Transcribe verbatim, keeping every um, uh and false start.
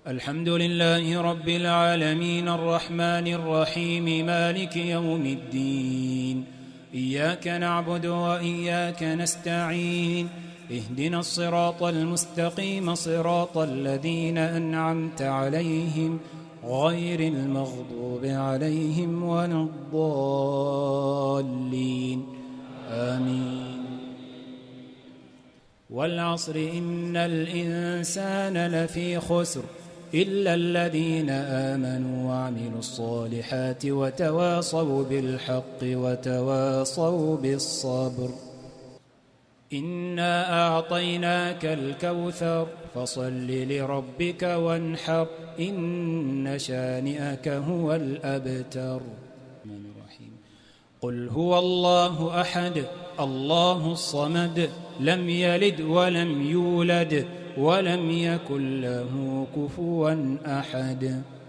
الحمد لله رب العالمين الرحمن الرحيم مالك يوم الدين. إياك نعبد وإياك نستعين. اهدنا الصراط المستقيم صراط الذين أنعمت عليهم غير المغضوب عليهم ولا الضالين آمين. والعصر إن الإنسان لفي خسر إلا الذين آمنوا وعملوا الصالحات وتواصوا بالحق وتواصوا بالصبر. إنا أعطيناك الكوثر فصل لربك وانحر إن شانئك هو الأبتر. قل هو الله أحد الله الصمد لم يلد ولم يولد ولم يكن له كفوا أحد.